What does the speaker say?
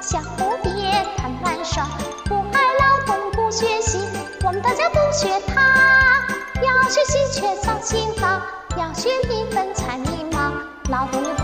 小蝴蝶贪玩耍，不爱劳动不学习。我们大家不学它，要学习却操心法，要学一分才迷茫。劳动有